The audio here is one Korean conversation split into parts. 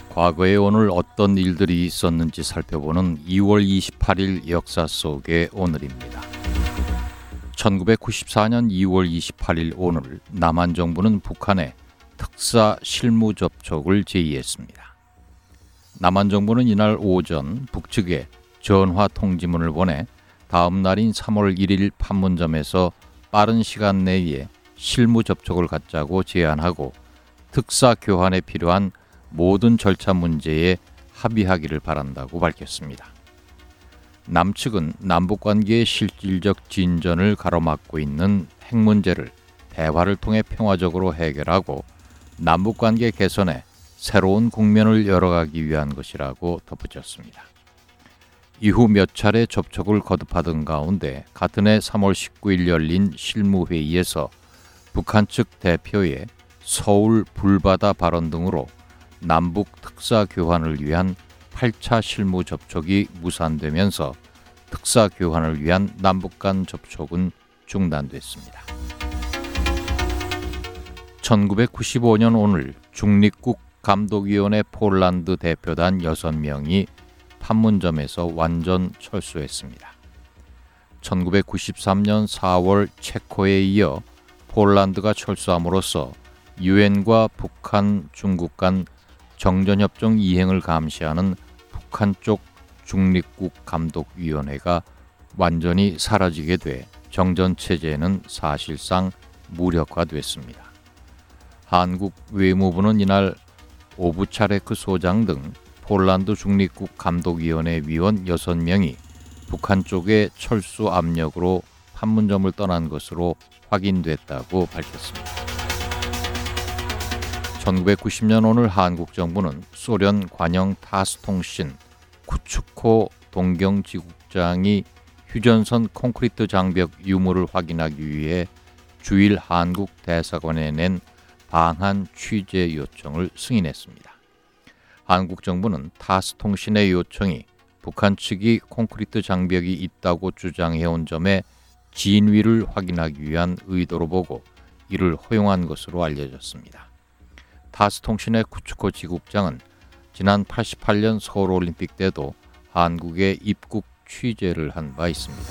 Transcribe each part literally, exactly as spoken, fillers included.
과거에 오늘 어떤 일들이 있었는지 살펴보는 이월 이십팔일 역사 속의 오늘입니다. 천구백구십사년 이월 이십팔일 오늘 남한 정부는 북한에 특사 실무 접촉을 제의했습니다. 남한 정부는 이날 오전 북측에 전화 통지문을 보내 다음 날인 삼월 일일 판문점에서 빠른 시간 내에 실무 접촉을 갖자고 제안하고 특사 교환에 필요한 모든 절차 문제에 합의하기를 바란다고 밝혔습니다. 남측은 남북관계의 실질적 진전을 가로막고 있는 핵 문제를 대화를 통해 평화적으로 해결하고 남북관계 개선에 새로운 국면을 열어가기 위한 것이라고 덧붙였습니다. 이후 몇 차례 접촉을 거듭하던 가운데 같은 해 삼월 십구일 열린 실무회의에서 북한 측 대표의 서울 불바다 발언 등으로 남북 특사 교환을 위한 팔 차 실무 접촉이 무산되면서 특사 교환을 위한 남북 간 접촉은 중단됐습니다. 천구백구십오년 오늘 중립국 감독위원회 폴란드 대표단 여섯 명이 판문점에서 완전 철수했습니다. 천구백구십삼년 사월 체코에 이어 폴란드가 철수함으로써 유엔과 북한, 중국 간 정전협정 이행을 감시하는 북한 쪽 중립국 감독위원회가 완전히 사라지게 돼 정전체제는 사실상 무력화됐습니다. 한국 외무부는 이날 오부차레크 소장 등 폴란드 중립국 감독위원회 위원 여섯 명이 북한 쪽의 철수 압력으로 판문점을 떠난 것으로 확인됐다고 밝혔습니다. 천구백구십년 오늘 한국 정부는 소련 관영 타스통신 쿠츠코 동경지국장이 휴전선 콘크리트 장벽 유무를 확인하기 위해 주일 한국 대사관에 낸 방한 취재 요청을 승인했습니다. 한국 정부는 타스통신의 요청이 북한 측이 콘크리트 장벽이 있다고 주장해온 점에 진위를 확인하기 위한 의도로 보고 이를 허용한 것으로 알려졌습니다. 타스통신의 쿠츠코 지국장은 지난 팔십팔년 서울올림픽 때도 한국에 입국 취재를 한 바 있습니다.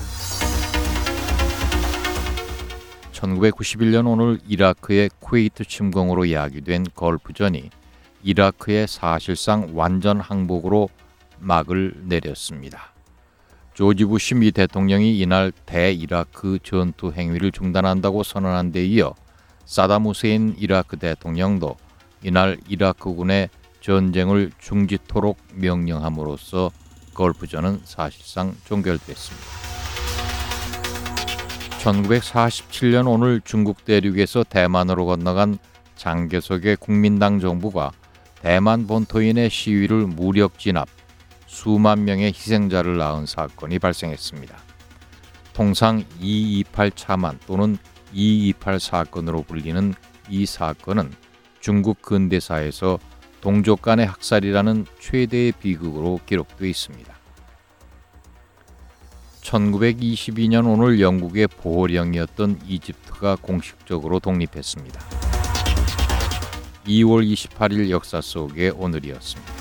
천구백구십일년 오늘 이라크의 쿠웨이트 침공으로 야기된 걸프전이 이라크의 사실상 완전 항복으로 막을 내렸습니다. 조지 부시 미 대통령이 이날 대이라크 전투 행위를 중단한다고 선언한 데 이어 사담 후세인 이라크 대통령도 이날 이라크군의 전쟁을 중지토록 명령함으로써 걸프전은 사실상 종결됐습니다. 천구백사십칠년 오늘 중국 대륙에서 대만으로 건너간 장개석의 국민당 정부가 대만 본토인의 시위를 무력 진압, 수만 명의 희생자를 낳은 사건이 발생했습니다. 통상 이이팔 차만 또는 이이팔 사건으로 불리는 이 사건은 중국 근대사에서 동족 간의 학살이라는 최대의 비극으로 기록되어 있습니다. 천구백이십이년 오늘 영국의 보호령이었던 이집트가 공식적으로 독립했습니다. 이월 이십팔일 역사 속의 오늘이었습니다.